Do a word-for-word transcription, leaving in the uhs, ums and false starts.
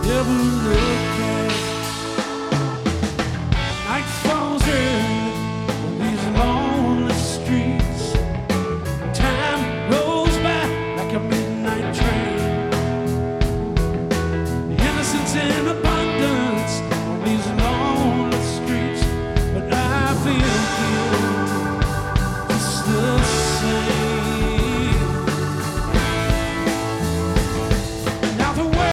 never look back. Night falls early on these lonely streets. Time rolls by like a midnight train. Innocence in a